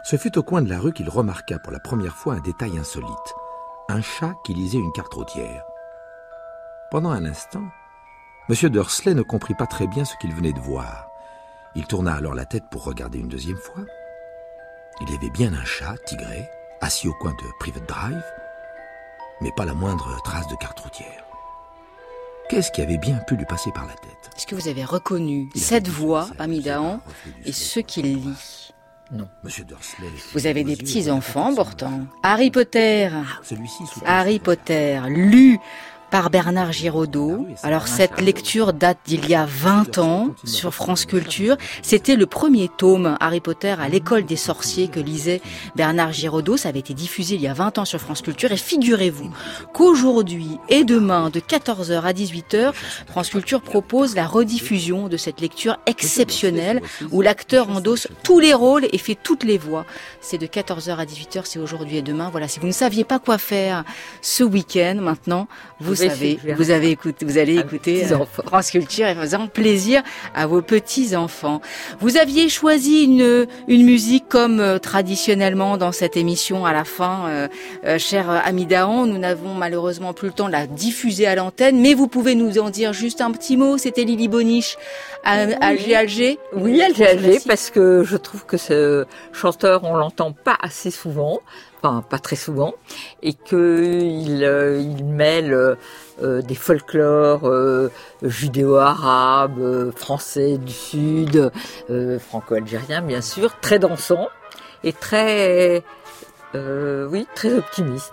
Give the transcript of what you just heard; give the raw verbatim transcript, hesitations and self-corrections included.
Ce fut au coin de la rue qu'il remarqua pour la première fois un détail insolite. Un chat qui lisait une carte routière. Pendant un instant, M. Dursley ne comprit pas très bien ce qu'il venait de voir. Il tourna alors la tête pour regarder une deuxième fois. Il y avait bien un chat tigré, assis au coin de Private Drive, mais pas la moindre trace de carte routière. Qu'est-ce qui avait bien pu lui passer par la tête? Est-ce que vous avez reconnu il cette voix, Ami Dahan, et ce qu'il lit? Non. Monsieur Dursley, vous avez des petits-enfants pourtant. Harry Potter. Celui-ci, Harry Potter, lu par Bernard Giraudot. Alors cette lecture date d'il y a vingt ans sur France Culture. C'était le premier tome Harry Potter à l'école des sorciers que lisait Bernard Giraudot. Ça avait été diffusé il y a vingt ans sur France Culture. Et figurez-vous qu'aujourd'hui et demain, de quatorze heures à dix-huit heures, France Culture propose la rediffusion de cette lecture exceptionnelle où l'acteur endosse tous les rôles et fait toutes les voix. C'est de quatorze heures à dix-huit heures, c'est aujourd'hui et demain. Voilà, si vous ne saviez pas quoi faire ce week-end, maintenant, vous savez, vous avez écouté, vous allez écouter euh, France Culture et faisant plaisir à vos petits-enfants. Vous aviez choisi une, une musique comme euh, traditionnellement dans cette émission à la fin, euh, euh, cher Ami Dahan. Nous n'avons malheureusement plus le temps de la diffuser à l'antenne, mais vous pouvez nous en dire juste un petit mot. C'était Lily Boniche à Alger Alger. Oui, Alger Alger, parce que je trouve que ce chanteur, on l'entend pas assez souvent. Enfin, pas très souvent, et qu'il euh, il mêle euh, des folklores euh, judéo-arabes, euh, français du Sud, euh, franco-algériens bien sûr, très dansant et très, euh, oui, très optimiste.